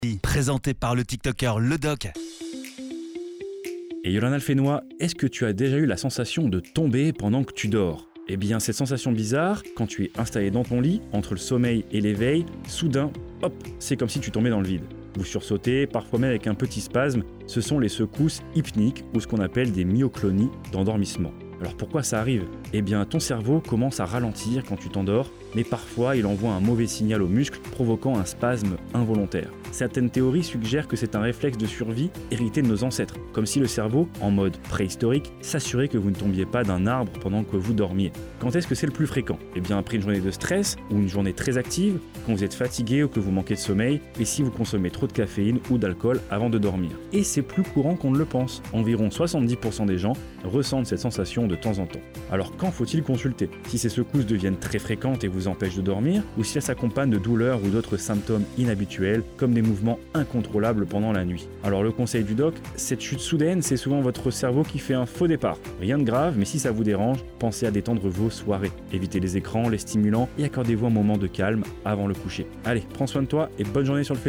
Présenté par le TikToker Le Doc. Et Yolanda Alphénois, est-ce que tu as déjà eu la sensation de tomber pendant que tu dors ? Eh bien, cette sensation bizarre, quand tu es installé dans ton lit, entre le sommeil et l'éveil, soudain, hop, c'est comme si tu tombais dans le vide. Vous sursautez, parfois même avec un petit spasme, ce sont les secousses hypniques ou ce qu'on appelle des myoclonies d'endormissement. Alors pourquoi ça arrive ? Eh bien, ton cerveau commence à ralentir quand tu t'endors, mais parfois il envoie un mauvais signal aux muscles, provoquant un spasme involontaire. Certaines théories suggèrent que c'est un réflexe de survie hérité de nos ancêtres, comme si le cerveau, en mode préhistorique, s'assurait que vous ne tombiez pas d'un arbre pendant que vous dormiez. Quand est-ce que c'est le plus fréquent ? Eh bien, après une journée de stress ou une journée très active, quand vous êtes fatigué ou que vous manquez de sommeil, et si vous consommez trop de caféine ou d'alcool avant de dormir. Et c'est plus courant qu'on ne le pense. Environ 70% des gens ressentent cette sensation de temps en temps. Alors quand faut-il consulter ? Si ces secousses deviennent très fréquentes et vous empêchent de dormir, ou si elles s'accompagnent de douleurs ou d'autres symptômes inhabituels, comme des mouvements incontrôlables pendant la nuit. Alors le conseil du doc, cette chute soudaine, c'est souvent votre cerveau qui fait un faux départ. Rien de grave, mais si ça vous dérange, pensez à détendre vos soirées. Évitez les écrans, les stimulants et accordez-vous un moment de calme avant le coucher. Allez, prends soin de toi et bonne journée sur le Facebook.